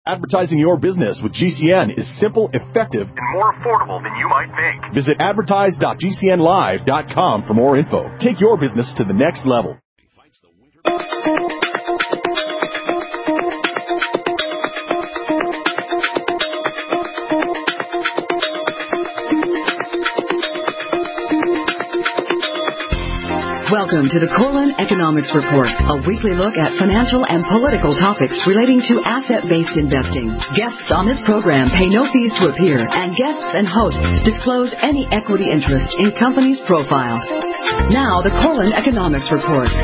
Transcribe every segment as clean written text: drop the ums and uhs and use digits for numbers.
Advertising your business with GCN is simple, effective, and more affordable than you might think. Visit advertise.gcnlive.com for more info. Take your business to the next level. Welcome to the Corlin Economics Report, a weekly look at financial and political topics relating to asset-based investing. Guests on this program pay no fees to appear, and guests and hosts disclose any equity interest in companies' profiles. Now, the Corlin Economics Report.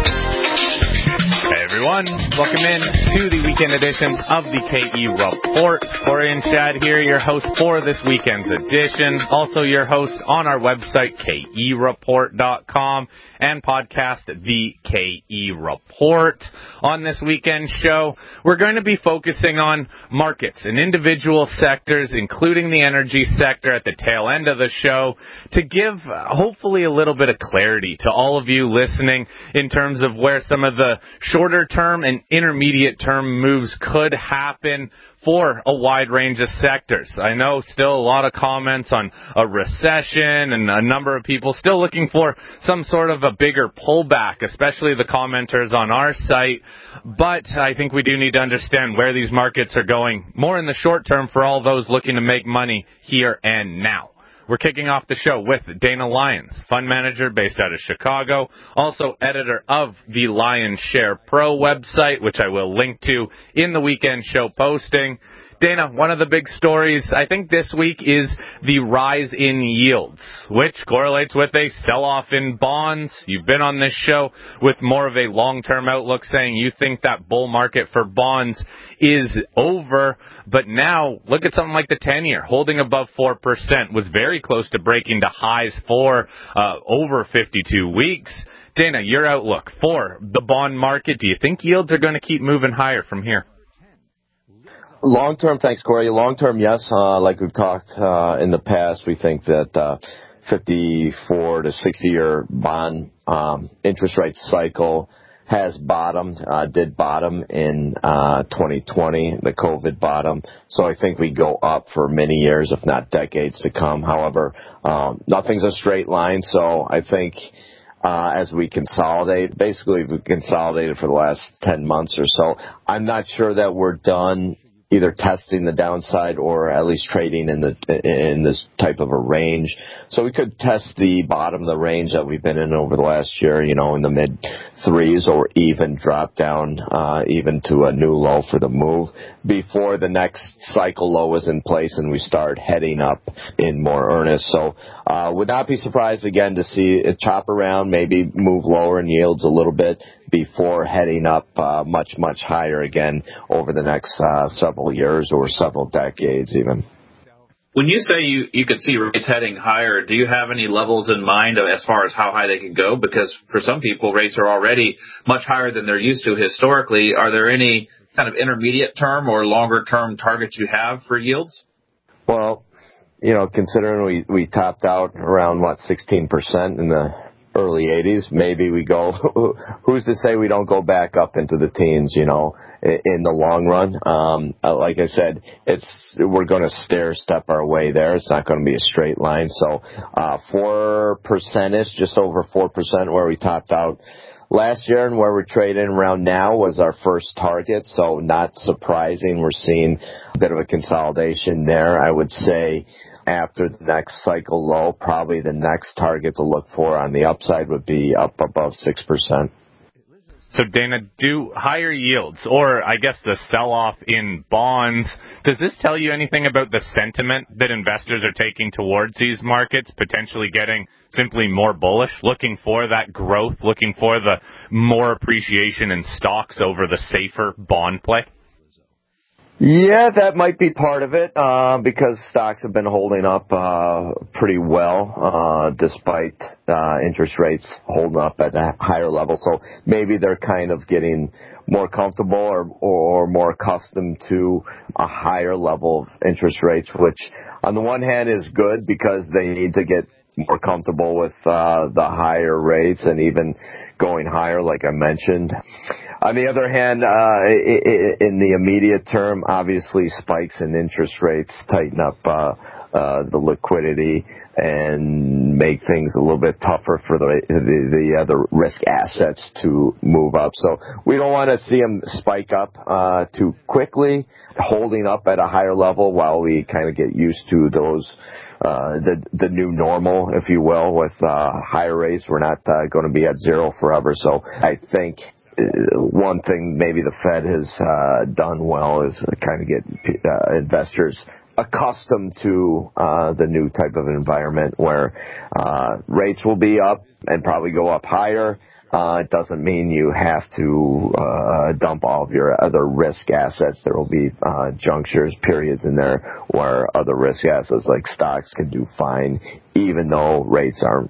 Hey everyone, welcome in to the weekend edition of the KE Report. Corey and Chad here, your hosts for this weekend's edition. Also your host on our website, kereport.com, and podcast The KE Report. On this weekend show, we're going to be focusing on markets and individual sectors, including the energy sector at the tail end of the show, to give hopefully a little bit of clarity to all of you listening in terms of where some of the shorter term and intermediate term moves could happen for a wide range of sectors. I know still a lot of comments on a recession and a number of people still looking for some sort of a bigger pullback, especially the commenters on our site. But I think we do need to understand where these markets are going more in the short term for all those looking to make money here and now. We're kicking off the show with Dana Lyons, fund manager based out of Chicago, also editor of the Lions Share Pro website, which I will link to in the weekend show posting. Dana, one of the big stories, I think this week, is the rise in yields, which correlates with a sell-off in bonds. You've been on this show with more of a long-term outlook, saying you think that bull market for bonds is over. But now, look at something like the 10-year, holding above 4%, was very close to breaking to highs for over 52 weeks. Dana, your outlook for the bond market, do you think yields are going to keep moving higher from here? Long-term, thanks, Corey. Long-term, yes. Like we've talked in the past, we think that 54 to 60-year bond interest rate cycle has bottomed, did bottom in 2020, the COVID bottom. So I think we go up for many years, if not decades to come. However, nothing's a straight line, so I think as we consolidate, basically we've consolidated for the last 10 months or so. I'm not sure that we're done either testing the downside or at least trading in this type of a range. So we could test the bottom of the range that we've been in over the last year, in the mid threes, or even drop down even to a new low for the move before the next cycle low is in place and we start heading up in more earnest. So would not be surprised again to see it chop around, maybe move lower in yields a little bit before heading up much, much higher again over the next several years or several decades even. When you say you could see rates heading higher, do you have any levels in mind as far as how high they can go? Because for some people, rates are already much higher than they're used to historically. Are there any kind of intermediate term or longer term targets you have for yields? Well, considering we topped out around, 16% in the early 80s, maybe we go, who's to say we don't go back up into the teens, in the long run. Like I said, we're going to stair step our way there. It's not going to be a straight line. So 4%, just over 4% where we topped out last year, and where we're trading around now was our first target. So not surprising. We're seeing a bit of a consolidation there. I would say after the next cycle low, probably the next target to look for on the upside would be up above 6%. So, Dana, do higher yields, or I guess the sell-off in bonds, does this tell you anything about the sentiment that investors are taking towards these markets, potentially getting simply more bullish, looking for that growth, looking for the more appreciation in stocks over the safer bond play? Yeah, that might be part of it, because stocks have been holding up pretty well, despite interest rates holding up at a higher level. So maybe they're kind of getting more comfortable or more accustomed to a higher level of interest rates, which on the one hand is good because they need to get more comfortable with the higher rates and even going higher, like I mentioned. On the other hand, in the immediate term, obviously spikes in interest rates tighten up the liquidity and make things a little bit tougher for the other risk assets to move up. So we don't want to see them spike up too quickly, holding up at a higher level while we kind of get used to those the new normal, if you will, with higher rates. We're not going to be at zero forever. So I think one thing maybe the Fed has done well is kind of get investors accustomed to the new type of environment where rates will be up and probably go up higher. It doesn't mean you have to dump all of your other risk assets. There will be junctures, periods in there where other risk assets like stocks can do fine, even though rates are,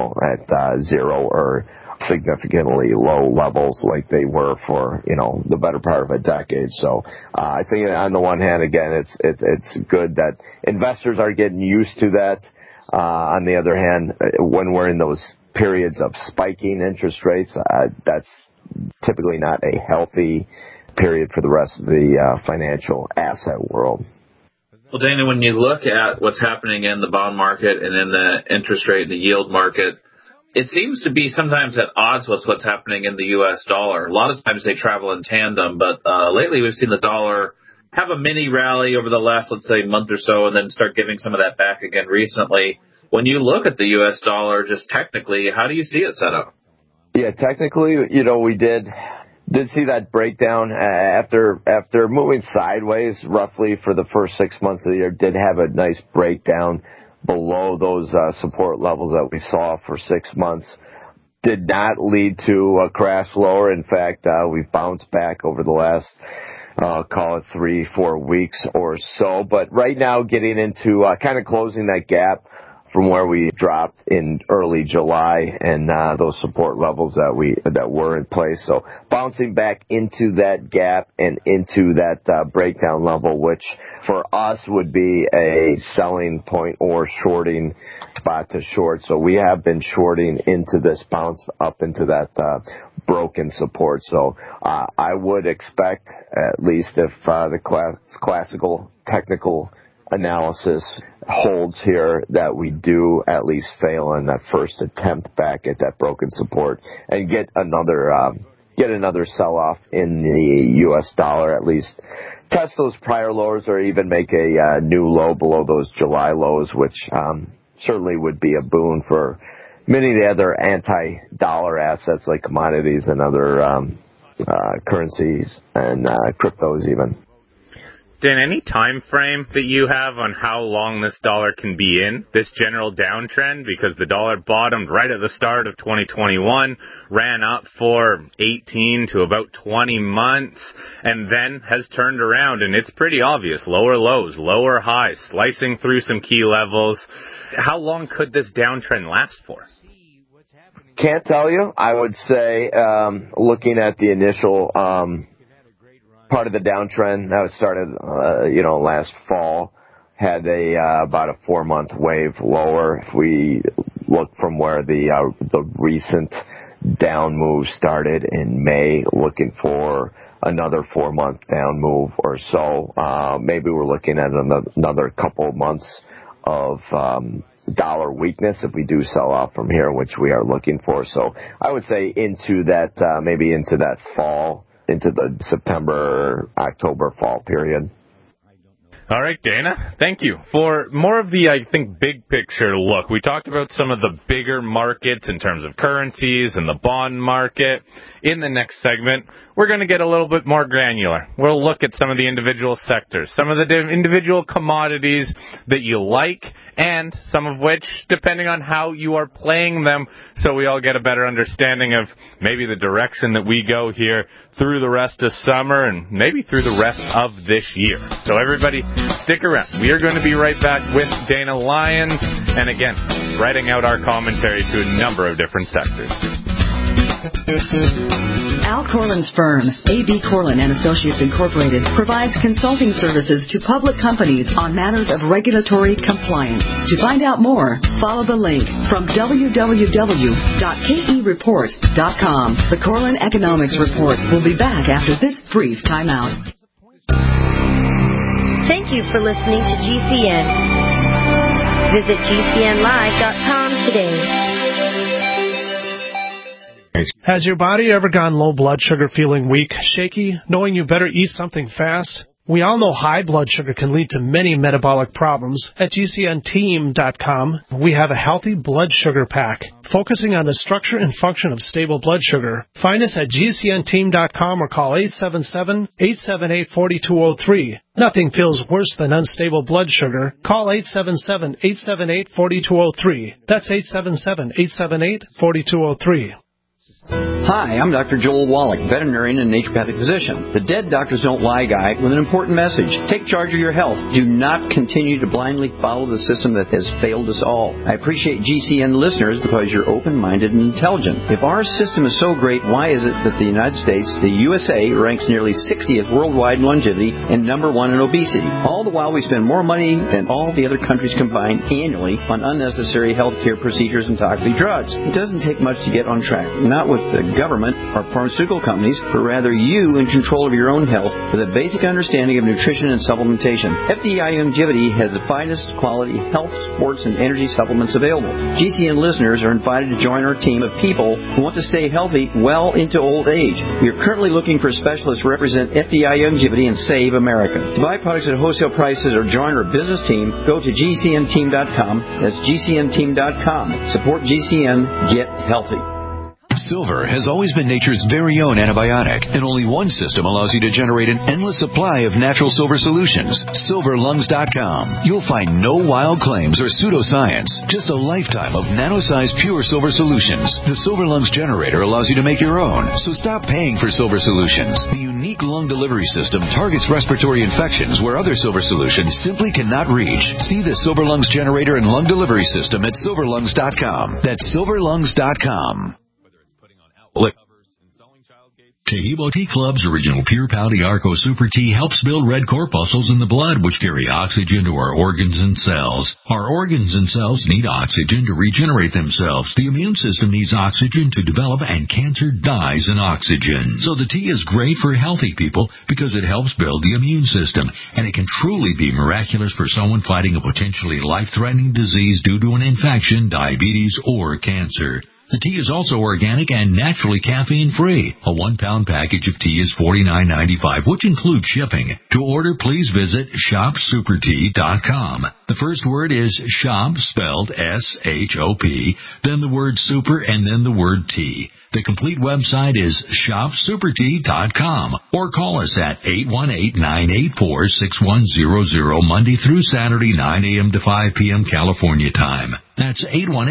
at zero or significantly low levels like they were for, the better part of a decade. So I think on the one hand, again, it's good that investors are getting used to that. On the other hand, when we're in those periods of spiking interest rates, that's typically not a healthy period for the rest of the financial asset world. Well, Dana, when you look at what's happening in the bond market and in the interest rate and the yield market, it seems to be sometimes at odds with what's happening in the U.S. dollar. A lot of times they travel in tandem, but lately we've seen the dollar have a mini rally over the last, let's say, month or so, and then start giving some of that back again recently. When you look at the U.S. dollar, just technically, how do you see it set up? Yeah, technically, we did see that breakdown after moving sideways roughly for the first 6 months of the year. Did have a nice breakdown below those support levels that we saw for 6 months. Did not lead to a crash lower. In fact, we've bounced back over the last, call it 3-4 weeks or so. But right now, getting into kind of closing that gap from where we dropped in early July and those support levels that were in place. So bouncing back into that gap and into that breakdown level, which for us would be a selling point or shorting spot to short. So we have been shorting into this bounce up into that broken support. So I would expect, at least if the classical technical analysis holds here, that we do at least fail in that first attempt back at that broken support and get another sell-off in the U.S. dollar, at least test those prior lows or even make a new low below those July lows, which certainly would be a boon for many of the other anti-dollar assets like commodities and other currencies and cryptos even. Dan, any time frame that you have on how long this dollar can be in this general downtrend? Because the dollar bottomed right at the start of 2021, ran up for 18 to about 20 months, and then has turned around, and it's pretty obvious. Lower lows, lower highs, slicing through some key levels. How long could this downtrend last for? Can't tell you. I would say, looking at the initial part of the downtrend that started, last fall, had about a 4-month wave lower. If we look from where the recent down move started in May, looking for another 4-month down move or so, maybe we're looking at another couple of months of dollar weakness if we do sell off from here, which we are looking for. So I would say into that, maybe into that fall, into the September, October fall period. All right, Dana, thank you. For more of the, I think, big picture look, we talked about some of the bigger markets in terms of currencies and the bond market. In the next segment, we're going to get a little bit more granular. We'll look at some of the individual sectors, some of the individual commodities that you like, and some of which, depending on how you are playing them, so we all get a better understanding of maybe the direction that we go here through the rest of summer and maybe through the rest of this year. So everybody, stick around. We are going to be right back with Dana Lyons, and again, writing out our commentary to a number of different sectors. Al Corlin's firm, A.B. Corlin & Associates Incorporated, provides consulting services to public companies on matters of regulatory compliance. To find out more, follow the link from www.kereport.com. The Corlin Economics Report will be back after this brief timeout. Thank you for listening to GCN. Visit GCNlive.com today. Has your body ever gone low blood sugar, feeling weak, shaky, knowing you better eat something fast? We all know high blood sugar can lead to many metabolic problems. At GCNteam.com, we have a healthy blood sugar pack, focusing on the structure and function of stable blood sugar. Find us at GCNteam.com or call 877-878-4203. Nothing feels worse than unstable blood sugar. Call 877-878-4203. That's 877-878-4203. Hi, I'm Dr. Joel Wallach, veterinarian and naturopathic physician. The Dead Doctors Don't Lie guy with an important message. Take charge of your health. Do not continue to blindly follow the system that has failed us all. I appreciate GCN listeners because you're open-minded and intelligent. If our system is so great, why is it that the United States, the USA, ranks nearly 60th worldwide in longevity and number 1 in obesity? All the while we spend more money than all the other countries combined annually on unnecessary health care procedures and toxic drugs. It doesn't take much to get on track. Not with the government or pharmaceutical companies, but rather you in control of your own health with a basic understanding of nutrition and supplementation. FDI Longevity has the finest quality health, sports, and energy supplements available. GCN listeners are invited to join our team of people who want to stay healthy well into old age. We are currently looking for specialists to represent FDI Longevity and Save America. To buy products at wholesale prices or join our business team, go to GCNteam.com. That's GCNteam.com. Support GCN. Get healthy. Silver has always been nature's very own antibiotic, and only one system allows you to generate an endless supply of natural silver solutions. SilverLungs.com. You'll find no wild claims or pseudoscience, just a lifetime of nano-sized pure silver solutions. The Silver Lungs generator allows you to make your own, so stop paying for silver solutions. The unique lung delivery system targets respiratory infections where other silver solutions simply cannot reach. See the Silver Lungs generator and lung delivery system at SilverLungs.com. That's SilverLungs.com. Tahibo Tea Club's original Pure Pouty Arco Super Tea helps build red corpuscles in the blood, which carry oxygen to our organs and cells. Our organs and cells need oxygen to regenerate themselves. The immune system needs oxygen to develop, and cancer dies in oxygen. So the tea is great for healthy people because it helps build the immune system, and it can truly be miraculous for someone fighting a potentially life-threatening disease due to an infection, diabetes, or cancer. The tea is also organic and naturally caffeine-free. A 1-pound package of tea is $49.95, which includes shipping. To order, please visit ShopSuperTea.com. The first word is shop, spelled S-H-O-P, then the word super, and then the word tea. The complete website is ShopSuperTea.com, or call us at 818-984-6100, Monday through Saturday, 9 a.m. to 5 p.m. California time. That's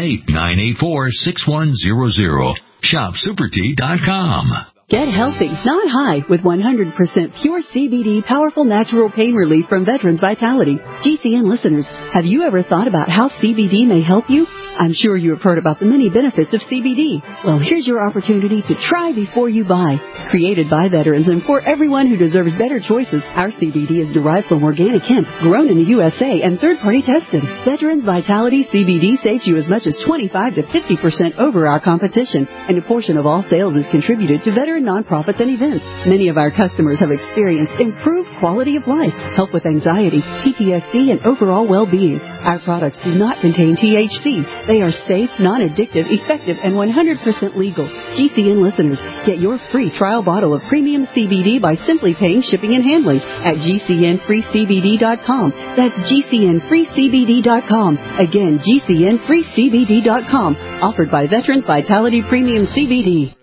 818-984-6100. ShopSuperTea.com. Get healthy, not high, with 100% pure CBD powerful natural pain relief from Veterans Vitality. GCN listeners, have you ever thought about how CBD may help you? I'm sure you have heard about the many benefits of CBD. Well, here's your opportunity to try before you buy. Created by veterans and for everyone who deserves better choices, our CBD is derived from organic hemp, grown in the USA, and third-party tested. Veterans Vitality CBD saves you as much as 25 to 50% over our competition, and a portion of all sales is contributed to veteran nonprofits and events. Many of our customers have experienced improved quality of life, help with anxiety, PTSD, and overall well-being. Our products do not contain THC. They are safe, non-addictive, effective, and 100% legal. GCN listeners, get your free trial bottle of premium CBD by simply paying shipping and handling at GCNFreeCBD.com. That's GCNFreeCBD.com. Again, GCNFreeCBD.com. Offered by Veterans Vitality Premium CBD.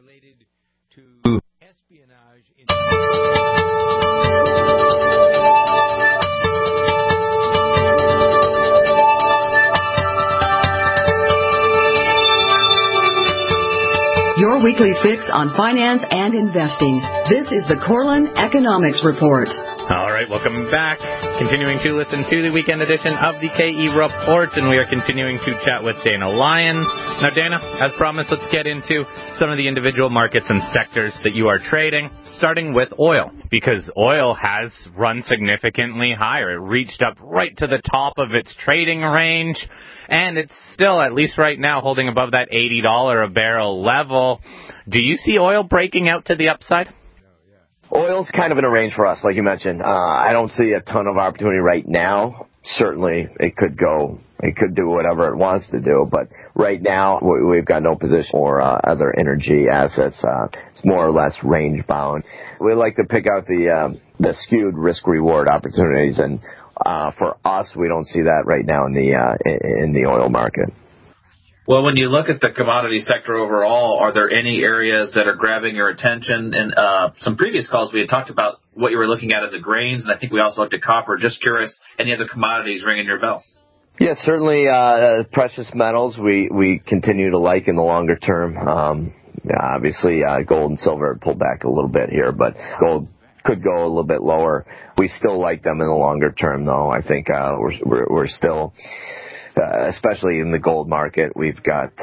Your weekly fix on finance and investing. This is the Corlin Economics Report. All right. right, welcome back. Continuing to listen to the weekend edition of the KE Report, and we are continuing to chat with Dana Lyons. Now, Dana, as promised, let's get into some of the individual markets and sectors that you are trading, starting with oil, because oil has run significantly higher. It reached up right to the top of its trading range, and it's still, at least right now, holding above that $80 a barrel level. Do you see oil breaking out to the upside? Oil's kind of in a range for us, like you mentioned. I don't see a ton of opportunity right now. Certainly, it could do whatever it wants to do, but right now, we've got no position for other energy assets. It's more or less range bound. We like to pick out the skewed risk-reward opportunities, and for us, we don't see that right now in the oil market. Well, when you look at the commodity sector overall, are there any areas that are grabbing your attention? In some previous calls, we had talked about what you were looking at in the grains, and I think we also looked at copper. Just curious, any other commodities ringing your bell? Yeah, certainly precious metals we continue to like in the longer term. Obviously, gold and silver pulled back a little bit here, but gold could go a little bit lower. We still like them in the longer term, though. I think we're still... especially in the gold market, we're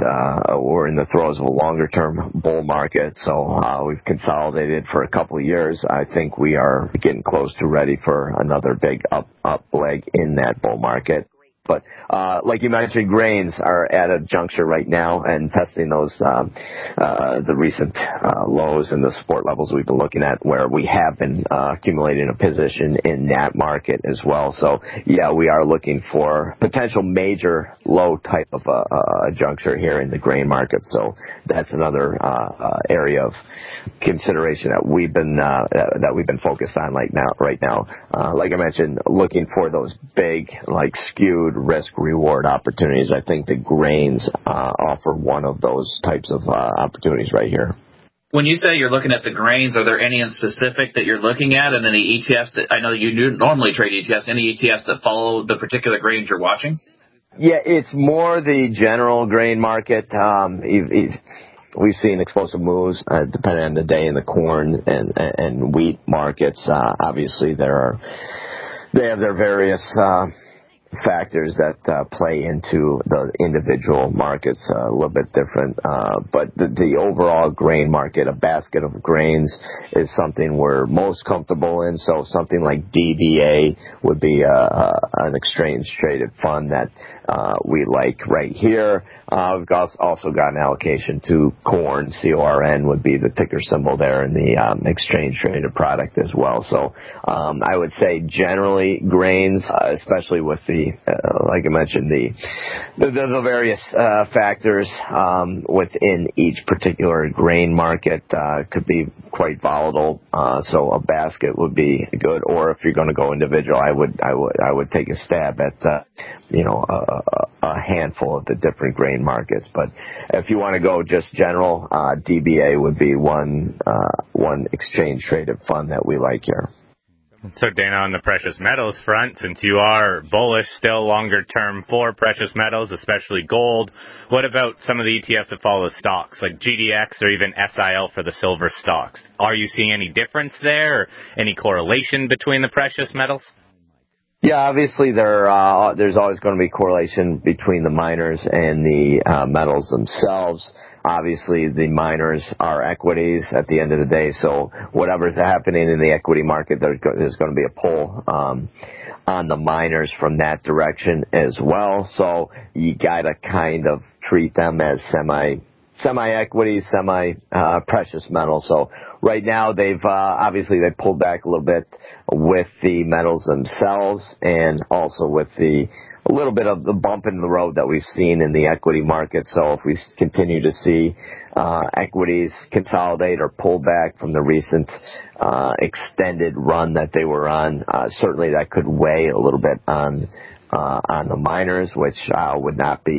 in the throes of a longer-term bull market, so we've consolidated for a couple of years. I think we are getting close to ready for another big up leg in that bull market. But like you mentioned, grains are at a juncture right now and testing those the recent lows and the support levels we've been looking at, where we have been accumulating a position in that market as well. So yeah, we are looking for potential major low type of a juncture here in the grain market. So that's another area of consideration that we've been focused on right now. Like I mentioned, looking for those big, like skewed risk-reward opportunities. I think the grains offer one of those types of opportunities right here. When you say you're looking at the grains, are there any in specific that you're looking at? And then the ETFs that I know you normally trade ETFs, any ETFs that follow the particular grains you're watching? Yeah, it's more the general grain market. We've seen explosive moves depending on the day in the corn and wheat markets. Obviously, they have their various factors that play into the individual markets a little bit different. But the overall grain market, a basket of grains, is something we're most comfortable in. So something like DBA would be an exchange-traded fund that we like right here. We've also got an allocation to corn. CORN would be the ticker symbol there in the exchange-traded product as well. So I would say generally grains, especially with like I mentioned, the various factors within each particular grain market could be quite volatile. So a basket would be good. Or if you're going to go individual, I would take a stab at a handful of the different grain markets. But if you want to go just general, DBA would be one exchange-traded fund that we like here. So, Dana, on the precious metals front, since you are bullish still longer term for precious metals, especially gold, what about some of the ETFs that follow stocks, like GDX or even SIL for the silver stocks? Are you seeing any difference there, or any correlation between the precious metals? Yeah, obviously there's always going to be correlation between the miners and the metals themselves. Obviously, the miners are equities at the end of the day, so whatever's happening in the equity market, there's going to be a pull on the miners from that direction as well. So you got to kind of treat them as semi-equities, semi-precious metals. So right now, they've pulled back a little bit with the metals themselves, and also with a little bit of the bump in the road that we've seen in the equity market. So if we continue to see equities consolidate or pull back from the recent extended run that they were on, certainly that could weigh a little bit on the miners, which would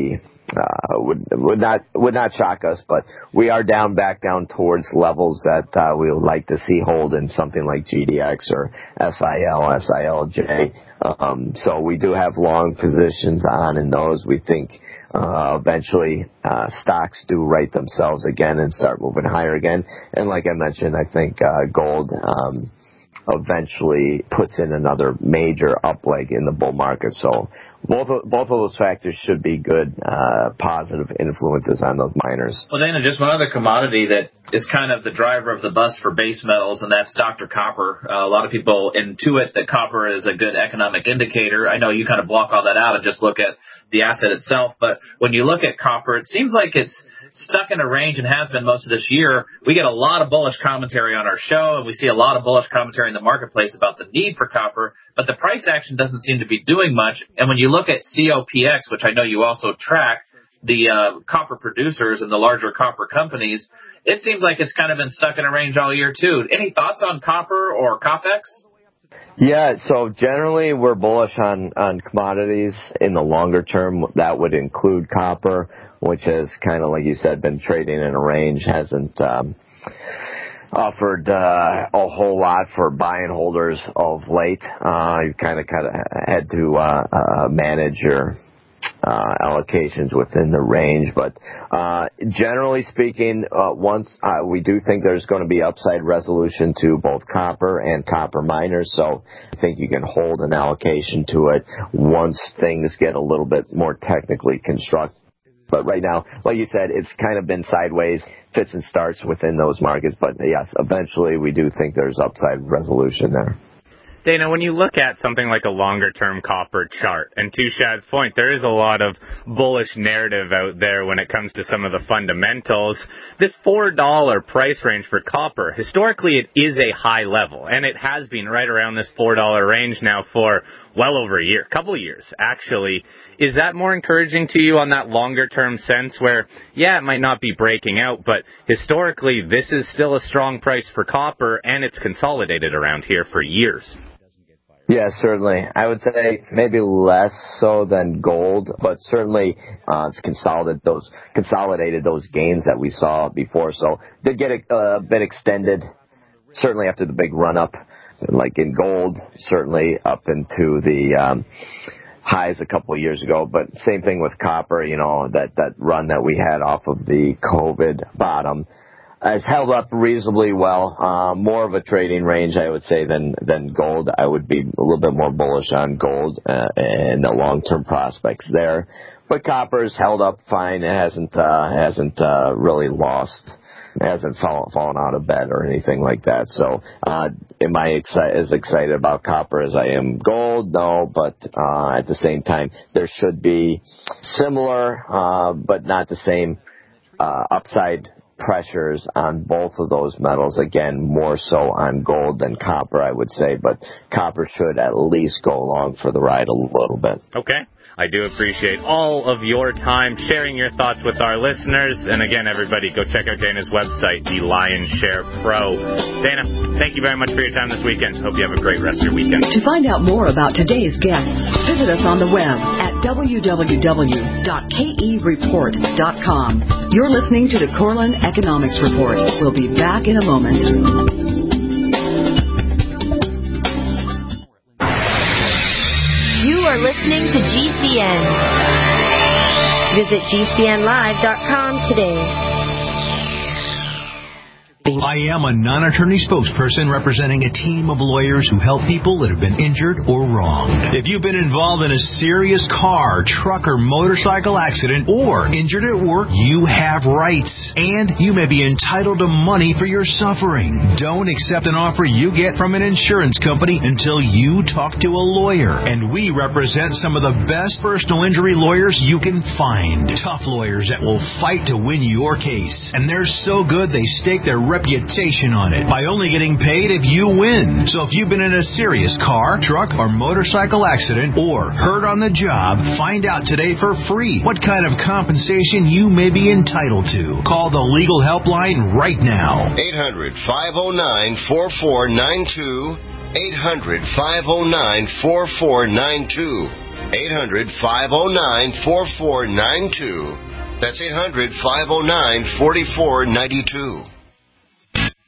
not shock us. But we are back down towards levels that we would like to see hold in something like GDX or SILJ. So we do have long positions on in those. We think eventually stocks do right themselves again and start moving higher again. And like I mentioned, I think gold eventually puts in another major up leg in the bull market. So both of those factors should be good, positive influences on those miners. Well, Dana, just one other commodity that is kind of the driver of the bus for base metals, and that's Dr. Copper. A lot of people intuit that copper is a good economic indicator. I know you kind of block all that out and just look at the asset itself, but when you look at copper, it seems like it's stuck in a range and has been most of this year. We get a lot of bullish commentary on our show, and we see a lot of bullish commentary in the marketplace about the need for copper, but the price action doesn't seem to be doing much. And when you look at COPX, which I know you also track, the copper producers and the larger copper companies, it seems like it's kind of been stuck in a range all year too. Any thoughts on copper or COPEX? Yeah, so generally we're bullish on commodities in the longer term. That would include copper, which has kind of, like you said, been trading in a range, hasn't offered a whole lot for buy and holders of late. You kind of had to manage your allocations within the range, but generally speaking, we do think there's going to be upside resolution to both copper and copper miners, so I think you can hold an allocation to it once things get a little bit more technically constructed. But right now, like you said, it's kind of been sideways, fits and starts within those markets, but yes, eventually we do think there's upside resolution there. Dana, when you look at something like a longer-term copper chart, and to Shad's point, there is a lot of bullish narrative out there when it comes to some of the fundamentals. This $4 price range for copper, historically it is a high level, and it has been right around this $4 range now for well over a year, couple of years, actually. Is that more encouraging to you on that longer-term sense where, yeah, it might not be breaking out, but historically this is still a strong price for copper, and it's consolidated around here for years? Yeah, certainly. I would say maybe less so than gold, but certainly it's consolidated those gains that we saw before. So did get a bit extended, certainly after the big run-up, like in gold, certainly up into the highs a couple of years ago. But same thing with copper, that run that we had off of the COVID bottom has held up reasonably well. More of a trading range, I would say, than gold. I would be a little bit more bullish on gold and the long-term prospects there. But copper's held up fine. It hasn't really lost. It hasn't fallen out of bed or anything like that. So, am I as excited about copper as I am gold? No, but at the same time, there should be similar, but not the same upside pressures on both of those metals. Again, more so on gold than copper, I would say, but copper should at least go along for the ride a little bit. Okay. I do appreciate all of your time sharing your thoughts with our listeners. And again, everybody, go check out Dana's website, The Lion's Share Pro. Dana, thank you very much for your time this weekend. Hope you have a great rest of your weekend. To find out more about today's guests, visit us on the web at www.kereport.com. You're listening to the Corlin Economics Report. We'll be back in a moment. You are listening to GCN. Visit GCNlive.com today. I am a non-attorney spokesperson representing a team of lawyers who help people that have been injured or wronged. If you've been involved in a serious car, truck, or motorcycle accident or injured at work, you have rights, and you may be entitled to money for your suffering. Don't accept an offer you get from an insurance company until you talk to a lawyer, and we represent some of the best personal injury lawyers you can find. Tough lawyers that will fight to win your case, and they're so good they stake their reputation on it by only getting paid if you win. So if you've been in a serious car, truck, or motorcycle accident or hurt on the job, find out today for free what kind of compensation you may be entitled to. Call the legal helpline right now. 800-509-4492. 800-509-4492. 800-509-4492. That's 800-509-4492.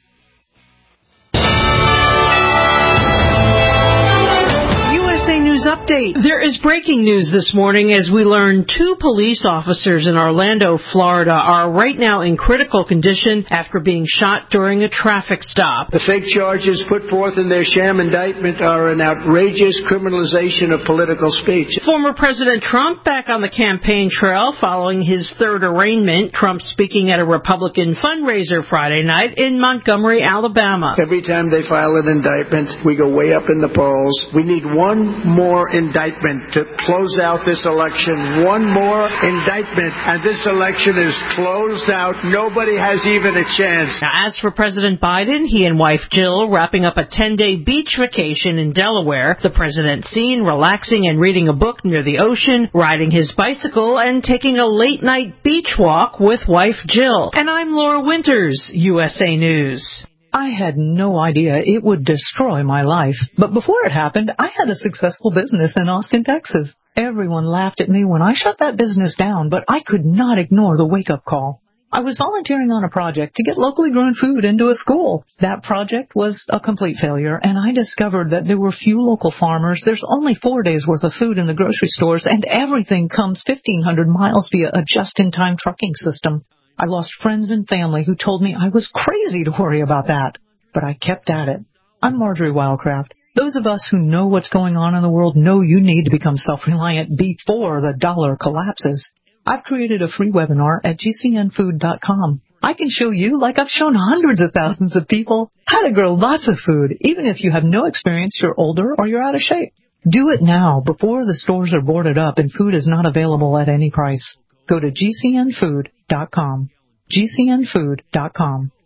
USA News update. There is breaking news this morning as we learn 2 police officers in Orlando, Florida are right now in critical condition after being shot during a traffic stop. The fake charges put forth in their sham indictment are an outrageous criminalization of political speech. Former President Trump back on the campaign trail following his 3rd arraignment. Trump speaking at a Republican fundraiser Friday night in Montgomery, Alabama. Every time they file an indictment, we go way up in the polls. We need one more indictment to close out this election. One more indictment, and this election is closed out. Nobody has even a chance. Now, as for President Biden, he and wife Jill wrapping up a 10-day beach vacation in Delaware. The president seen relaxing and reading a book near the ocean, riding his bicycle, and taking a late-night beach walk with wife Jill. And I'm Laura Winters, USA News. I had no idea it would destroy my life. But before it happened, I had a successful business in Austin, Texas. Everyone laughed at me when I shut that business down, but I could not ignore the wake-up call. I was volunteering on a project to get locally grown food into a school. That project was a complete failure, and I discovered that there were few local farmers. There's only 4 days' worth of food in the grocery stores, and everything comes 1,500 miles via a just-in-time trucking system. I lost friends and family who told me I was crazy to worry about that, but I kept at it. I'm Marjorie Wildcraft. Those of us who know what's going on in the world know you need to become self-reliant before the dollar collapses. I've created a free webinar at gcnfood.com. I can show you, like I've shown hundreds of thousands of people, how to grow lots of food, even if you have no experience, you're older, or you're out of shape. Do it now before the stores are boarded up and food is not available at any price. Go to gcnfood.com. gcnfood.com.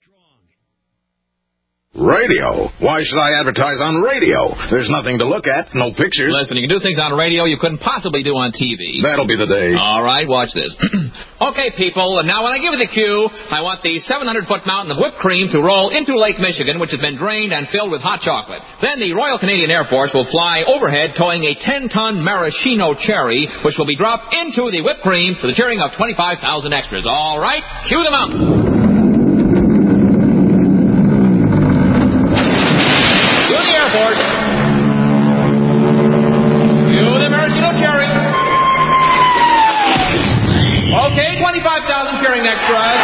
Radio? Why should I advertise on radio? There's nothing to look at, no pictures. Listen, you can do things on radio you couldn't possibly do on TV. That'll be the day. All right, watch this. Okay, people, now when I give you the cue, I want the 700-foot mountain of whipped cream to roll into Lake Michigan, which has been drained and filled with hot chocolate. Then the Royal Canadian Air Force will fly overhead towing a 10-ton maraschino cherry, which will be dropped into the whipped cream for the cheering of 25,000 extras. All right, cue the mountain. Force. You the maraschino cherry. Okay, 25,000 cheering extras.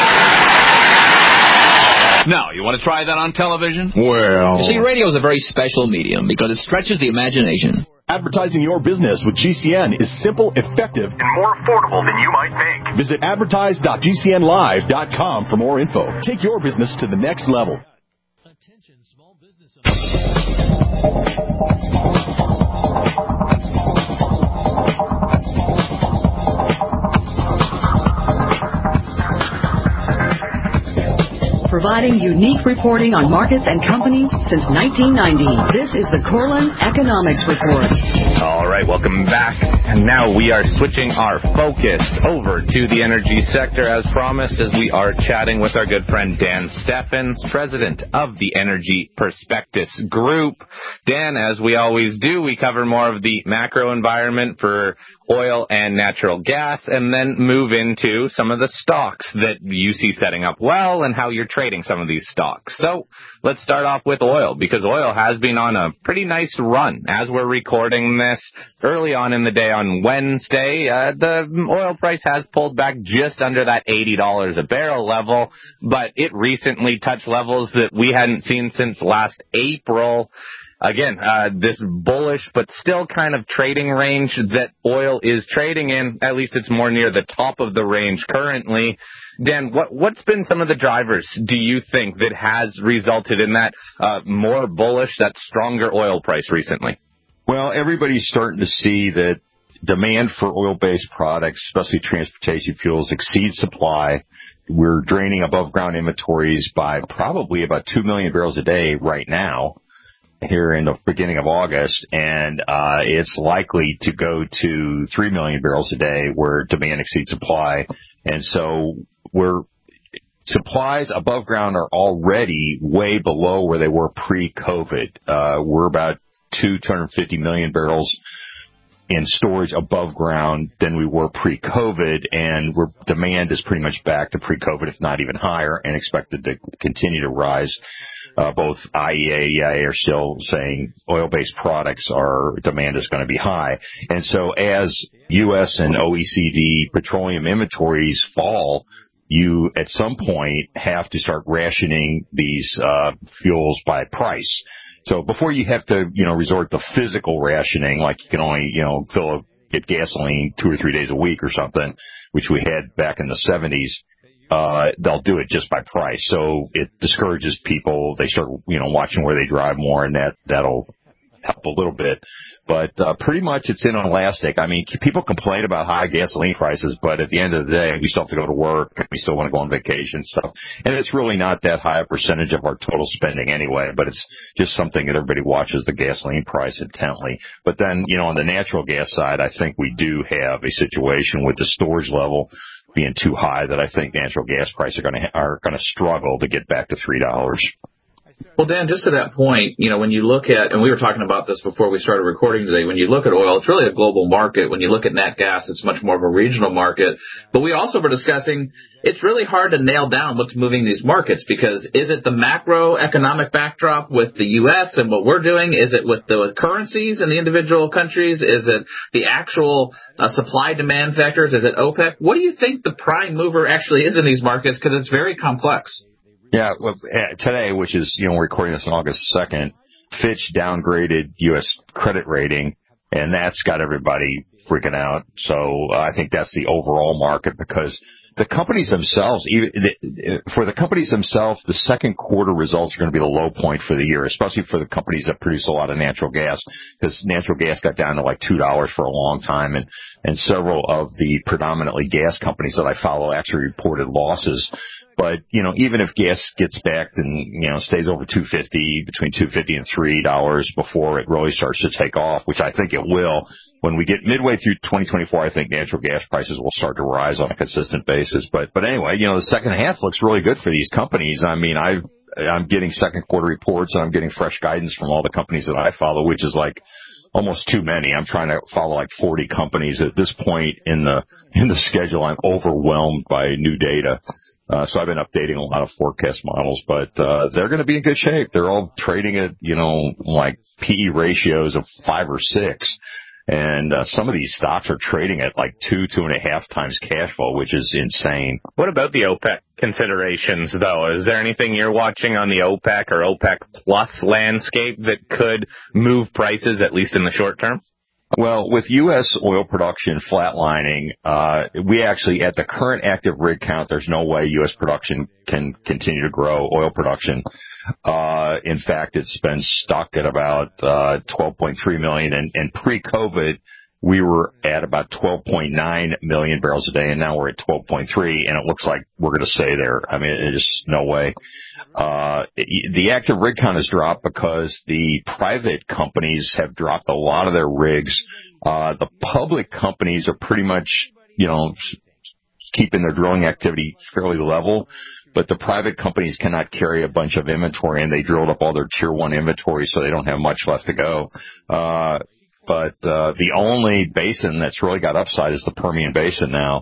Now, you want to try that on television? Well... You see, radio is a very special medium because it stretches the imagination. Advertising your business with GCN is simple, effective, and more affordable than you might think. Visit advertise.gcnlive.com for more info. Take your business to the next level. Attention, small business owners. Providing unique reporting on markets and companies since 1990. This is the Corlin Economics Report. All right, welcome back. And now we are switching our focus over to the energy sector as promised, as we are chatting with our good friend Dan Steffens, president of the Energy Prospectus Group. Dan, as we always do, we cover more of the macro environment for oil and natural gas, and then move into some of the stocks that you see setting up well and how you're trading some of these stocks. So let's start off with oil, because oil has been on a pretty nice run. As we're recording this early on in the day on Wednesday, the oil price has pulled back just under that $80 a barrel level, but it recently touched levels that we hadn't seen since last April. Again, this bullish but still kind of trading range that oil is trading in, at least it's more near the top of the range currently. Dan, what's been some of the drivers, do you think, that has resulted in that more bullish, that stronger oil price recently? Well, everybody's starting to see that demand for oil-based products, especially transportation fuels, exceeds supply. We're draining above-ground inventories by probably about 2 million barrels a day right now, here in the beginning of August, and it's likely to go to 3 million barrels a day where demand exceeds supply. And so supplies above ground are already way below where they were pre-COVID. We're about 250 million barrels in storage above ground than we were pre-COVID, and demand is pretty much back to pre-COVID, if not even higher, and expected to continue to rise. both IEA, EIA are still saying oil-based products demand is going to be high. And so as U.S. and OECD petroleum inventories fall, you at some point have to start rationing these fuels by price. So before you have to, resort to physical rationing, like you can only, get gasoline 2 or 3 days a week or something, which we had back in the 70s, they'll do it just by price. So it discourages people. They start, watching where they drive more, and that'll help a little bit. But pretty much it's inelastic. I mean, people complain about high gasoline prices, but at the end of the day, we still have to go to work, and we still want to go on vacation and stuff. And it's really not that high a percentage of our total spending anyway, but it's just something that everybody watches the gasoline price intently. But then, on the natural gas side, I think we do have a situation with the storage level being too high that I think natural gas prices are going to struggle to get back to $3. Well, Dan, just to that point, when you look at, and we were talking about this before we started recording today, when you look at oil, it's really a global market. When you look at nat gas, it's much more of a regional market. But we also were discussing it's really hard to nail down what's moving these markets, because is it the macroeconomic backdrop with the U.S. and what we're doing? Is it with the currencies in the individual countries? Is it the actual supply-demand factors? Is it OPEC? What do you think the prime mover actually is in these markets? Because it's very complex. Yeah, well, today, which is, we're recording this on August 2nd, Fitch downgraded U.S. credit rating, and that's got everybody freaking out. So I think that's the overall market, because the companies themselves, for the companies themselves, the second quarter results are going to be the low point for the year, especially for the companies that produce a lot of natural gas, because natural gas got down to like $2 for a long time, and several of the predominantly gas companies that I follow actually reported losses. But, even if gas gets back and, stays over $2.50, between $2.50 and $3 before it really starts to take off, which I think it will, when we get midway through 2024, I think natural gas prices will start to rise on a consistent basis. But anyway, the second half looks really good for these companies. I mean, I'm getting second quarter reports, and I'm getting fresh guidance from all the companies that I follow, which is like almost too many. I'm trying to follow like 40 companies at this point in the schedule. I'm overwhelmed by new data. So I've been updating a lot of forecast models, but they're going to be in good shape. They're all trading at, like PE ratios of 5 or 6. And some of these stocks are trading at like 2.5 times cash flow, which is insane. What about the OPEC considerations, though? Is there anything you're watching on the OPEC or OPEC plus landscape that could move prices, at least in the short term? Well, with U.S. oil production flatlining, we actually, at the current active rig count, there's no way U.S. production can continue to grow oil production. In fact, it's been stuck at about 12.3 million, and pre-COVID, we were at about 12.9 million barrels a day, and now we're at 12.3, and it looks like we're going to stay there. I mean, there's just no way. The active rig count has dropped because the private companies have dropped a lot of their rigs. The public companies are pretty much, keeping their drilling activity fairly level, but the private companies cannot carry a bunch of inventory, and they drilled up all their tier 1 inventory, so they don't have much left to go. But the only basin that's really got upside is the Permian Basin now.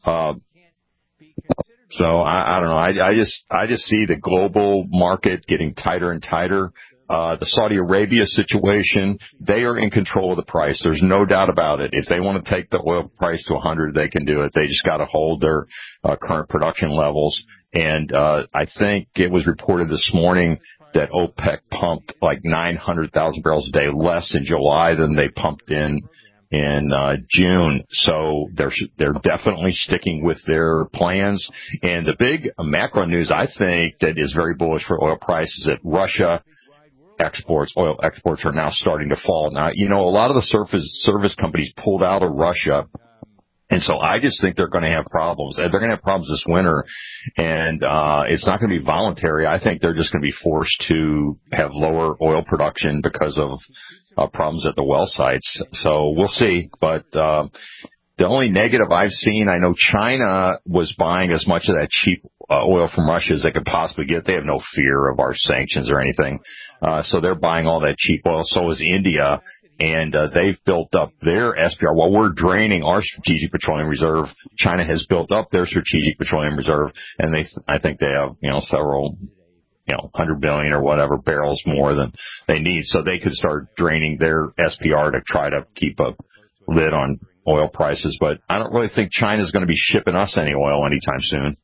So I don't know. I just see the global market getting tighter and tighter. The Saudi Arabia situation, they are in control of the price. There's no doubt about it. If they want to take the oil price to 100, they can do it. They just got to hold their current production levels. And I think it was reported this morning that OPEC pumped like 900,000 barrels a day less in July than they pumped in June. So they're definitely sticking with their plans. And the big macro news, I think, that is very bullish for oil prices, that Russia oil exports are now starting to fall. Now, a lot of the service companies pulled out of Russia. And so I just think they're going to have problems. They're going to have problems this winter, and it's not going to be voluntary. I think they're just going to be forced to have lower oil production because of problems at the well sites. So we'll see. But the only negative I've seen, I know China was buying as much of that cheap oil from Russia as they could possibly get. They have no fear of our sanctions or anything. So they're buying all that cheap oil. So is India. And they've built up their SPR. While we're draining our strategic petroleum reserve, China has built up their strategic petroleum reserve, and I think they have, several 100 billion or whatever barrels more than they need, so they could start draining their SPR to try to keep a lid on oil prices. But I don't really think China's going to be shipping us any oil anytime soon.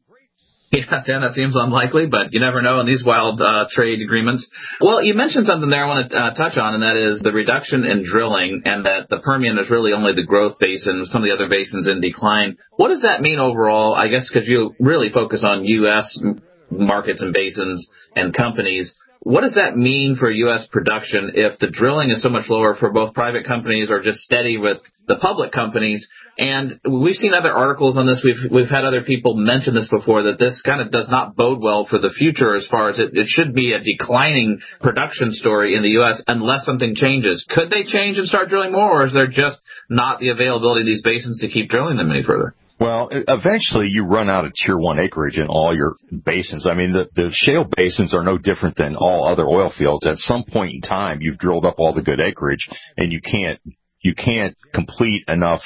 Yeah, Dan, that seems unlikely, but you never know in these wild trade agreements. Well, you mentioned something there I want to touch on, and that is the reduction in drilling, and that the Permian is really only the growth basin, some of the other basins in decline. What does that mean overall? I guess because you really focus on U.S. markets and basins and companies. What does that mean for U.S. production if the drilling is so much lower for both private companies or just steady with the public companies? And we've seen other articles on this. We've had other people mention this before, that this kind of does not bode well for the future as far as it should be a declining production story in the U.S. unless something changes. Could they change and start drilling more, or is there just not the availability of these basins to keep drilling them any further? Well, eventually you run out of Tier 1 acreage in all your basins. I mean, the shale basins are no different than all other oil fields. At some point in time, you've drilled up all the good acreage, and you can't complete enough,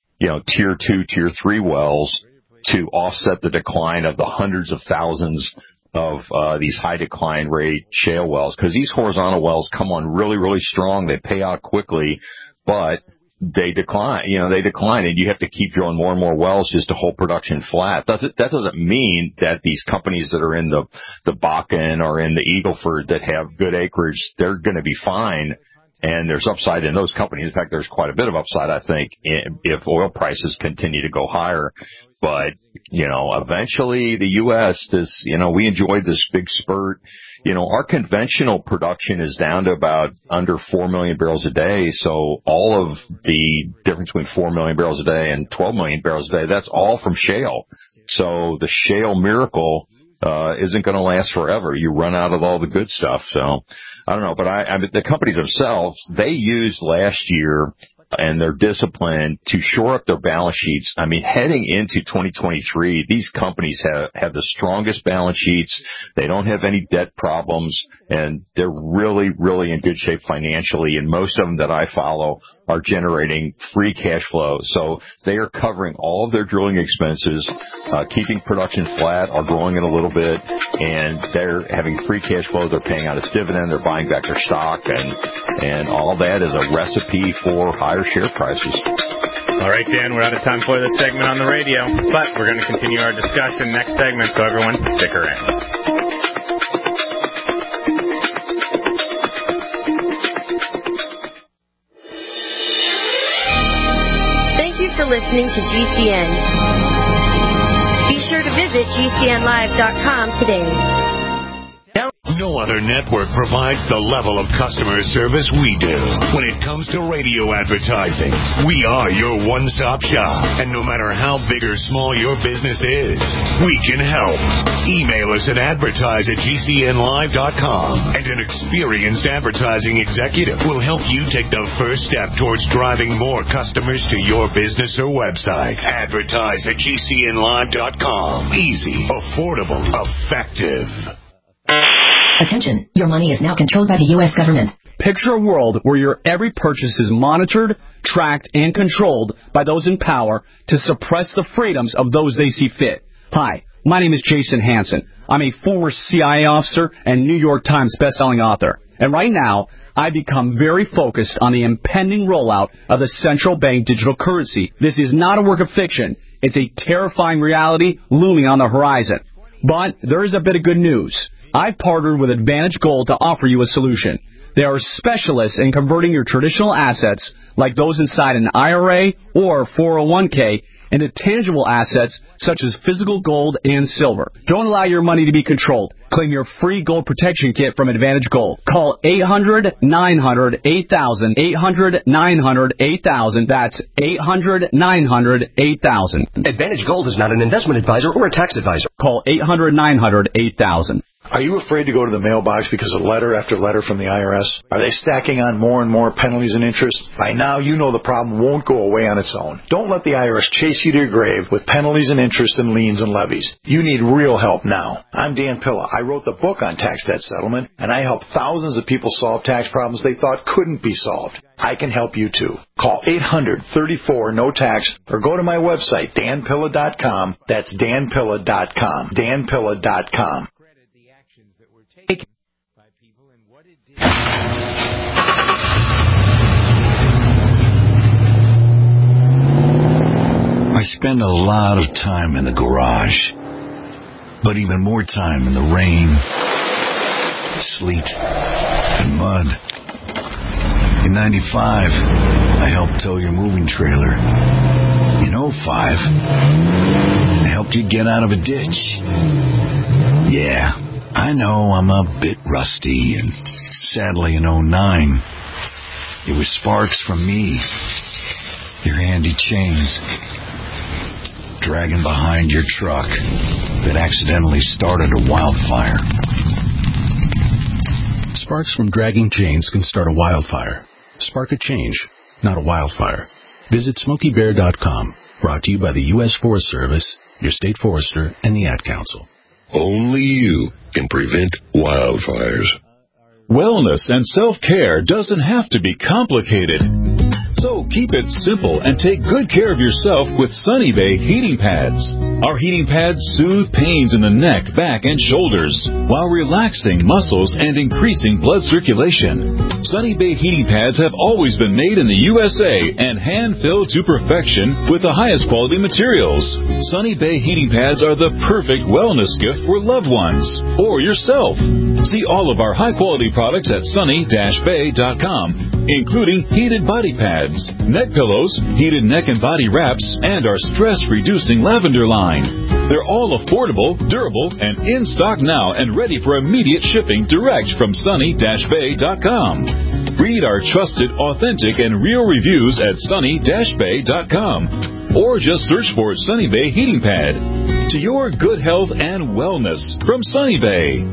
Tier 2, Tier 3 wells to offset the decline of the hundreds of thousands of these high decline rate shale wells, because these horizontal wells come on really, really strong. They pay out quickly, but they decline, and you have to keep drilling more and more wells just to hold production flat. That doesn't mean that these companies that are in the Bakken or in the Eagle Ford that have good acreage, they're going to be fine. And there's upside in those companies. In fact, there's quite a bit of upside, I think, if oil prices continue to go higher. But, eventually the U.S., we enjoyed this big spurt. Our conventional production is down to about under 4 million barrels a day. So all of the difference between 4 million barrels a day and 12 million barrels a day, that's all from shale. So the shale miracle isn't going to last forever. You run out of all the good stuff. So I don't know, but the companies themselves, they used last year and their discipline to shore up their balance sheets. I mean, heading into 2023, these companies have the strongest balance sheets. They don't have any debt problems, and they're really, really in good shape financially. And most of them that I follow are generating free cash flow. So they are covering all of their drilling expenses, keeping production flat or growing it a little bit, and they're having free cash flow. They're paying out its dividend. They're buying back their stock, and all that is a recipe for higher share prices. All right, Dan, we're out of time for this segment on the radio, but we're going to continue our discussion next segment, so everyone stick around. Thank you for listening to GCN. Be sure to visit GCNlive.com today. No other network provides the level of customer service we do. When it comes to radio advertising, we are your one-stop shop. And no matter how big or small your business is, we can help. Email us at advertise@GCNlive.com, and an experienced advertising executive will help you take the first step towards driving more customers to your business or website. Advertise@GCNlive.com. Easy, affordable, effective. Attention, your money is now controlled by the U.S. government. Picture a world where your every purchase is monitored, tracked, and controlled by those in power to suppress the freedoms of those they see fit. Hi, my name is Jason Hansen. I'm a former CIA officer and New York Times bestselling author. And right now, I've become very focused on the impending rollout of the central bank digital currency. This is not a work of fiction. It's a terrifying reality looming on the horizon. But there is a bit of good news. I've partnered with Advantage Gold to offer you a solution. They are specialists in converting your traditional assets, like those inside an IRA or 401k, into tangible assets such as physical gold and silver. Don't allow your money to be controlled. Claim your free gold protection kit from Advantage Gold. Call 800-900-8000, 800-900-8000. That's 800-900-8000. Advantage Gold is not an investment advisor or a tax advisor. Call 800-900-8000. Are you afraid to go to the mailbox because of letter after letter from the IRS? Are they stacking on more and more penalties and interest? By now, you know the problem won't go away on its own. Don't let the IRS chase you to your grave with penalties and interest and liens and levies. You need real help now. I'm Dan Pilla. I wrote the book on tax debt settlement, and I helped thousands of people solve tax problems they thought couldn't be solved. I can help you too. Call 800-34-NO-TAX or go to my website, danpilla.com. That's danpilla.com. danpilla.com. spend a lot of time in the garage, but even more time in the rain, sleet, and mud. In 95, I helped tow your moving trailer. In 05, I helped you get out of a ditch. Yeah, I know I'm a bit rusty, and sadly in 09, it was sparks from me, your handy chains, dragging behind your truck that accidentally started a wildfire. Sparks from dragging chains can start a wildfire. Spark a change, not a wildfire. Visit SmokeyBear.com. Brought to you by the U.S. Forest Service, your state forester, and the Ad Council. Only you can prevent wildfires. Wellness and self-care doesn't have to be complicated. So keep it simple and take good care of yourself with Sunny Bay heating pads. Our heating pads soothe pains in the neck, back, and shoulders while relaxing muscles and increasing blood circulation. Sunny Bay heating pads have always been made in the USA and hand-filled to perfection with the highest quality materials. Sunny Bay heating pads are the perfect wellness gift for loved ones or yourself. See all of our high-quality products at sunny-bay.com, including heated body pads, neck pillows, heated neck and body wraps, and our stress-reducing lavender line. They're all affordable, durable, and in stock now and ready for immediate shipping direct from sunny-bay.com. Read our trusted, authentic, and real reviews at sunny-bay.com. Or just search for Sunny Bay Heating Pad. To your good health and wellness from Sunny Bay.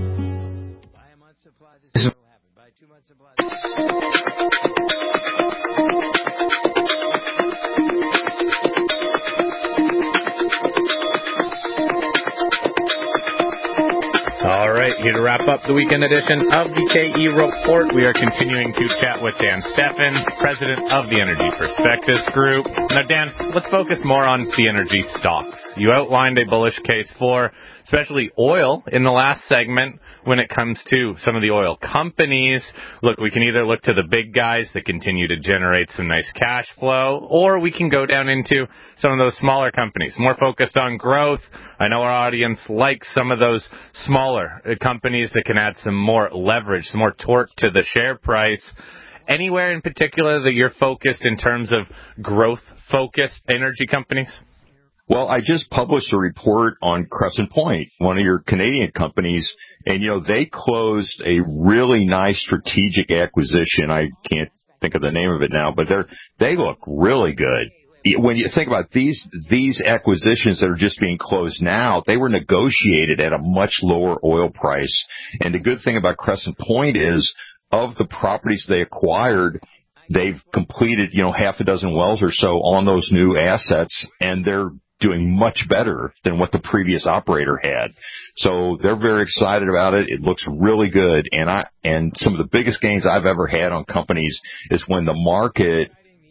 All right, here to wrap up the weekend edition of the KE Report, we are continuing to chat with Dan Steffen, president of the Energy Perspectives Group. Now, Dan, let's focus more on the energy stocks. You outlined a bullish case for especially oil in the last segment when it comes to some of the oil companies. Look, we can either look to the big guys that continue to generate some nice cash flow, or we can go down into some of those smaller companies, more focused on growth. I know our audience likes some of those smaller companies that can add some more leverage, some more torque to the share price. Anywhere in particular that you're focused in terms of growth-focused energy companies? Well, I just published a report on Crescent Point, one of your Canadian companies, and, they closed a really nice strategic acquisition. I can't think of the name of it now, but they look really good. When you think about these acquisitions that are just being closed now, they were negotiated at a much lower oil price. And the good thing about Crescent Point is, of the properties they acquired, they've completed, half a dozen wells or so on those new assets, and they're doing much better than what the previous operator had. So they're very excited about it. It looks really good. And some of the biggest gains I've ever had on companies is when the market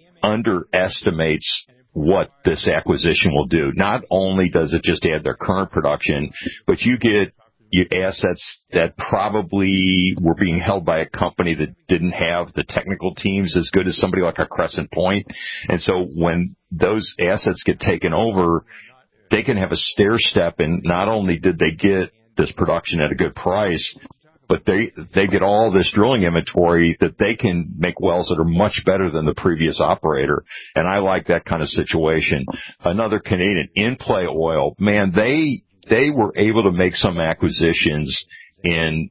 underestimates what this acquisition will do. Not only does it just add their current production, but you get assets that probably were being held by a company that didn't have the technical teams as good as somebody like a Crescent Point. And so when those assets get taken over, they can have a stair step, and not only did they get this production at a good price, but they get all this drilling inventory that they can make wells that are much better than the previous operator. And I like that kind of situation. Another Canadian, In Play Oil, man, they were able to make some acquisitions in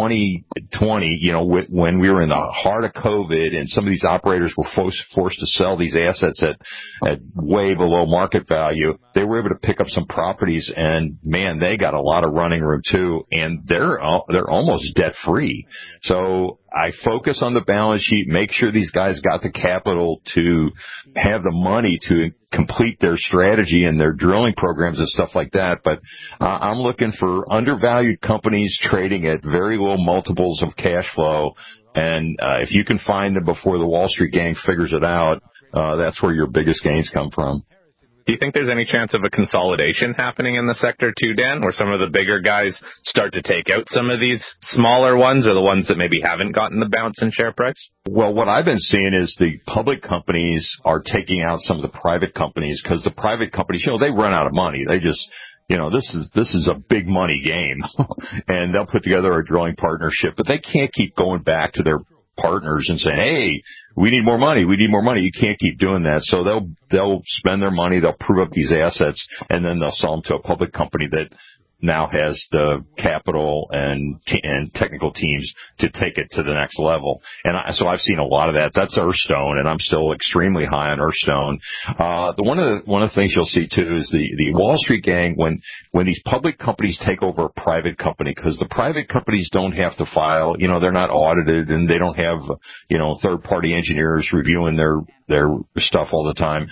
2020, when we were in the heart of COVID and some of these operators were forced to sell these assets at way below market value. They were able to pick up some properties, and man, they got a lot of running room too, and they're almost debt free. So I focus on the balance sheet, make sure these guys got the capital to have the money to complete their strategy and their drilling programs and stuff like that. But I'm looking for undervalued companies trading at very low multiples of cash flow. And if you can find them before the Wall Street gang figures it out, that's where your biggest gains come from. Do you think there's any chance of a consolidation happening in the sector too, Dan, where some of the bigger guys start to take out some of these smaller ones or the ones that maybe haven't gotten the bounce in share price? Well, what I've been seeing is the public companies are taking out some of the private companies because the private companies, they run out of money. They just, this is a big money game and they'll put together a drilling partnership, but they can't keep going back to their partners and saying, hey, we need more money. You can't keep doing that. So they'll spend their money, they'll prove up these assets, and then they'll sell them to a public company that now has the capital and technical teams to take it to the next level. And so I've seen a lot of that. That's Earthstone, and I'm still extremely high on Earthstone. One of the things you'll see too is the Wall Street gang when these public companies take over a private company, because the private companies don't have to file, they're not audited and they don't have, third party engineers reviewing their stuff all the time.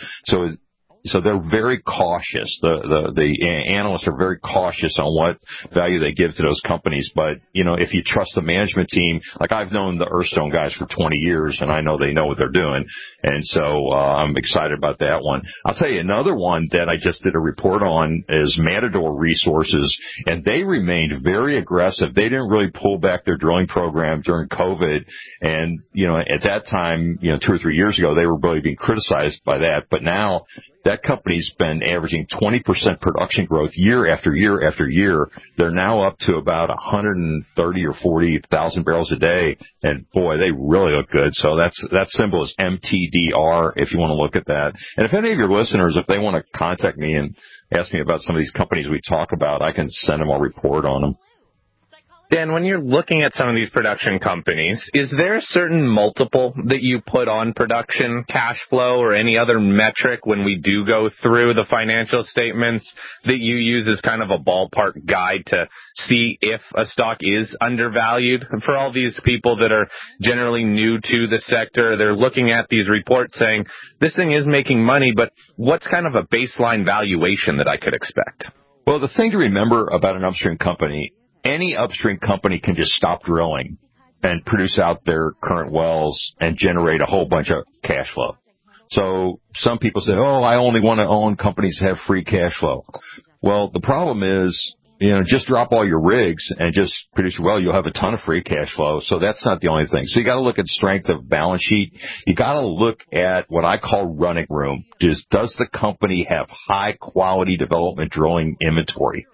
So they're very cautious. The analysts are very cautious on what value they give to those companies. But, if you trust the management team, like I've known the Earthstone guys for 20 years and I know they know what they're doing. And so, I'm excited about that one. I'll tell you another one that I just did a report on is Matador Resources, and they remained very aggressive. They didn't really pull back their drilling program during COVID. And, at that time, 2 or 3 years ago, they were really being criticized by that. But now, that company's been averaging 20% production growth year after year after year. They're now up to about 130 or 40,000 barrels a day, and boy, they really look good. So that symbol is MTDR if you want to look at that. And if any of your listeners, if they want to contact me and ask me about some of these companies we talk about, I can send them a report on them. Dan, when you're looking at some of these production companies, is there a certain multiple that you put on production cash flow or any other metric when we do go through the financial statements that you use as kind of a ballpark guide to see if a stock is undervalued? And for all these people that are generally new to the sector, they're looking at these reports saying, this thing is making money, but what's kind of a baseline valuation that I could expect? Well, the thing to remember about an upstream company, any upstream company can just stop drilling and produce out their current wells and generate a whole bunch of cash flow. So some people say, I only want to own companies that have free cash flow. Well, the problem is, just drop all your rigs and just produce your well. You'll have a ton of free cash flow. So that's not the only thing. So you got to look at strength of balance sheet. You got to look at what I call running room. Does the company have high quality development drilling inventory?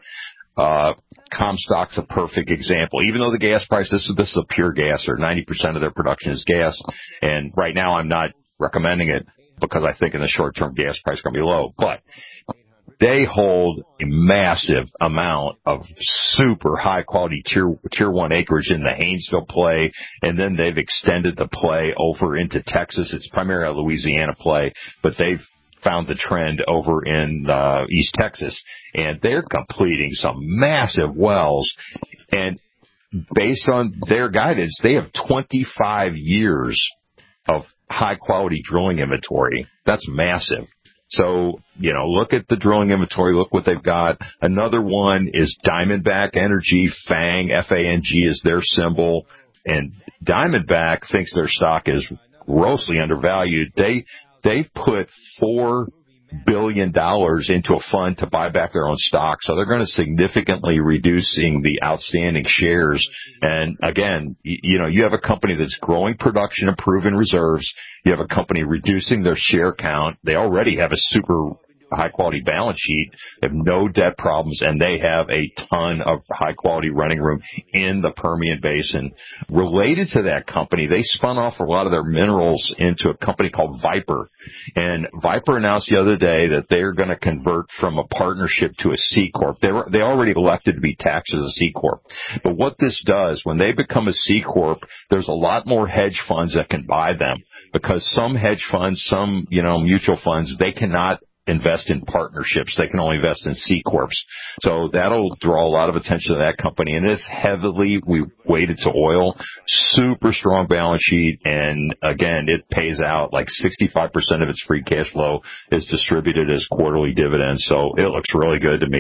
Comstock's a perfect example. Even though the gas price, this is a pure gasser. 90% of their production is gas. And right now I'm not recommending it because I think in the short term gas price is going to be low. But they hold a massive amount of super high quality tier 1 acreage in the Haynesville play. And then they've extended the play over into Texas. It's primarily a Louisiana play, but they've found the trend over in East Texas, and they're completing some massive wells. And based on their guidance, they have 25 years of high-quality drilling inventory. That's massive. So, look at the drilling inventory, look what they've got. Another one is Diamondback Energy, FANG, F-A-N-G is their symbol, and Diamondback thinks their stock is grossly undervalued. They've put $4 billion into a fund to buy back their own stock. So they're going to significantly reducing the outstanding shares. And again, you have a company that's growing production and proven reserves. You have a company reducing their share count. They already have a super high-quality balance sheet. They have no debt problems, and they have a ton of high-quality running room in the Permian Basin. Related to that company, they spun off a lot of their minerals into a company called Viper. And Viper announced the other day that they're going to convert from a partnership to a C Corp. They already elected to be taxed as a C Corp. But what this does, when they become a C Corp, there's a lot more hedge funds that can buy them, because some hedge funds, some, mutual funds, they cannot invest in partnerships. They can only invest in C Corps. So that'll draw a lot of attention to that company. And it's heavily weighted to oil, super strong balance sheet. And again, it pays out like 65% of its free cash flow is distributed as quarterly dividends. So it looks really good to me.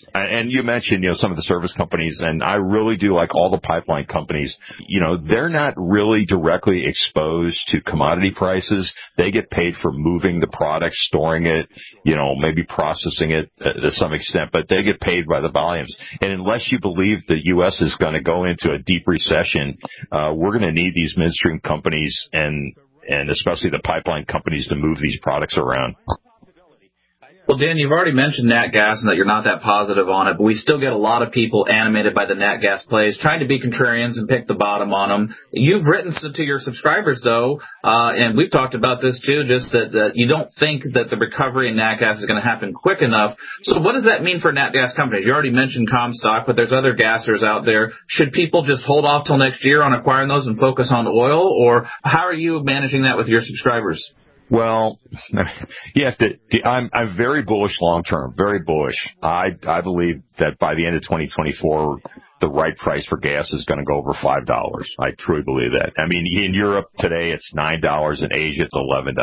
And you mentioned, some of the service companies, and I really do like all the pipeline companies. They're not really directly exposed to commodity prices. They get paid for moving the product, storing it, maybe processing it to some extent, but they get paid by the volumes. And unless you believe the U.S. is going to go into a deep recession, we're going to need these midstream companies and especially the pipeline companies to move these products around. Well, Dan, you've already mentioned nat gas and that you're not that positive on it, but we still get a lot of people animated by the nat gas plays, trying to be contrarians and pick the bottom on them. You've written to your subscribers, though, and we've talked about this, too, just that you don't think that the recovery in nat gas is going to happen quick enough. So what does that mean for nat gas companies? You already mentioned Comstock, but there's other gassers out there. Should people just hold off till next year on acquiring those and focus on oil, or how are you managing that with your subscribers? Well, you have to. I'm very bullish long term, very bullish. I believe that by the end of 2024, the right price for gas is going to go over $5. I truly believe that. I mean, in Europe today, it's $9. In Asia, it's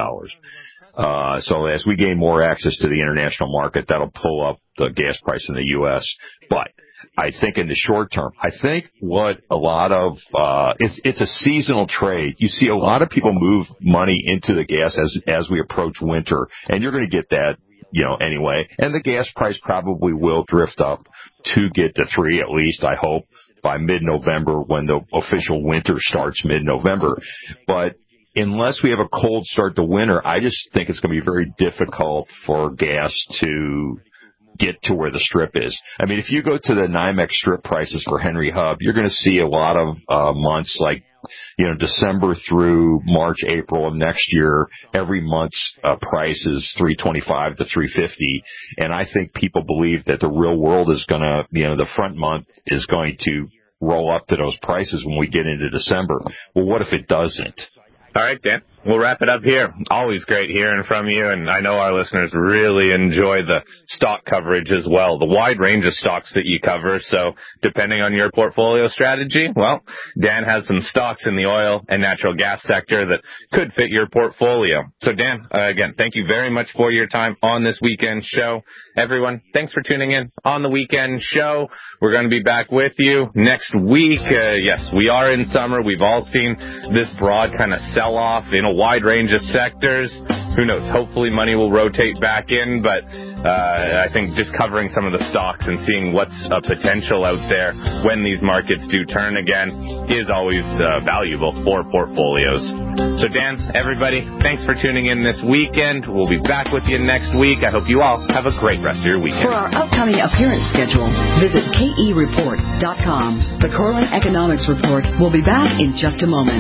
$11. So as we gain more access to the international market, that'll pull up the gas price in the U.S. But I think in the short term, I think what a lot of, it's a seasonal trade. You see a lot of people move money into the gas as we approach winter, and you're going to get that, anyway. And the gas price probably will drift up to get to $3 at least, I hope, by mid-November when the official winter starts mid-November. But unless we have a cold start to winter, I just think it's going to be very difficult for gas to get to where the strip is. I mean, if you go to the NYMEX strip prices for Henry Hub, you're going to see a lot of months like, December through March, April of next year, every month's price is $3.25 to $3.50. And I think people believe that the real world is going to, the front month is going to roll up to those prices when we get into December. Well, what if it doesn't? All right, Dan, we'll wrap it up here. Always great hearing from you, and I know our listeners really enjoy the stock coverage as well, the wide range of stocks that you cover. So depending on your portfolio strategy, well, Dan has some stocks in the oil and natural gas sector that could fit your portfolio. So Dan, again, thank you very much for your time on this weekend show. Everyone, thanks for tuning in on the weekend show. We're going to be back with you next week. Yes, we are in summer. We've all seen this broad kind of sell-off in a wide range of sectors. Who knows? Hopefully money will rotate back in, but I think just covering some of the stocks and seeing what's a potential out there when these markets do turn again is always valuable for portfolios. So Dan, everybody, thanks for tuning in this weekend. We'll be back with you next week. I hope you all have a great rest of your weekend. For our upcoming appearance schedule, visit KEReport.com. The Corley Economics Report will be back in just a moment.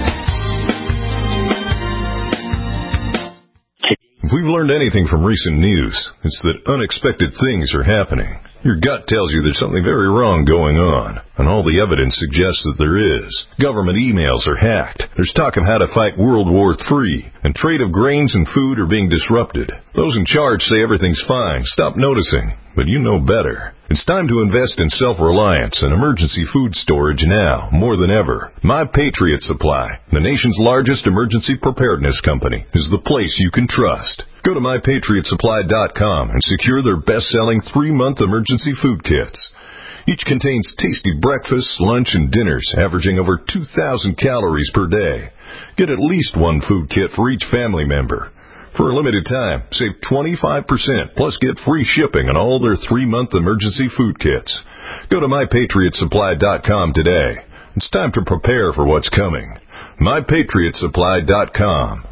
If we've learned anything from recent news, it's that unexpected things are happening. Your gut tells you there's something very wrong going on, and all the evidence suggests that there is. Government emails are hacked. There's talk of how to fight World War III, and trade of grains and food are being disrupted. Those in charge say everything's fine. Stop noticing. But you know better. It's time to invest in self-reliance and emergency food storage now, more than ever. My Patriot Supply, the nation's largest emergency preparedness company, is the place you can trust. Go to MyPatriotSupply.com and secure their best-selling 3-month emergency food kits. Each contains tasty breakfasts, lunch, and dinners, averaging over 2,000 calories per day. Get at least one food kit for each family member. For a limited time, save 25%, plus get free shipping on all their 3-month emergency food kits. Go to MyPatriotSupply.com today. It's time to prepare for what's coming. MyPatriotSupply.com.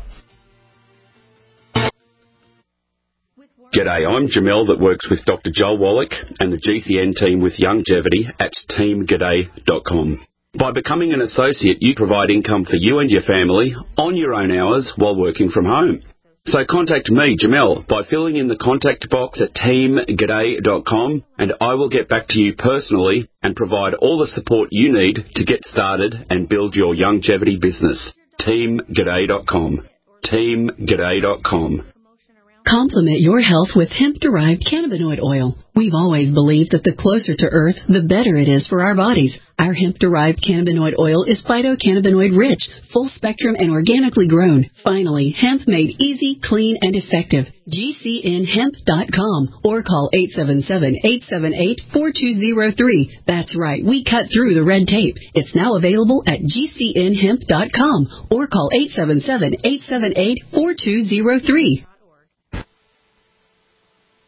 G'day, I'm Jamel that works with Dr. Joel Wallach and the GCN team with Longevity at teamg'day.com. By becoming an associate, you provide income for you and your family on your own hours while working from home. So contact me, Jamel, by filling in the contact box at teamg'day.com, and I will get back to you personally and provide all the support you need to get started and build your longevity business. teamg'day.com. teamg'day.com. Complement your health with hemp-derived cannabinoid oil. We've always believed that the closer to Earth, the better it is for our bodies. Our hemp-derived cannabinoid oil is phytocannabinoid-rich, full-spectrum, and organically grown. Finally, hemp made easy, clean, and effective. GCNhemp.com or call 877-878-4203. That's right, we cut through the red tape. It's now available at GCNhemp.com or call 877-878-4203.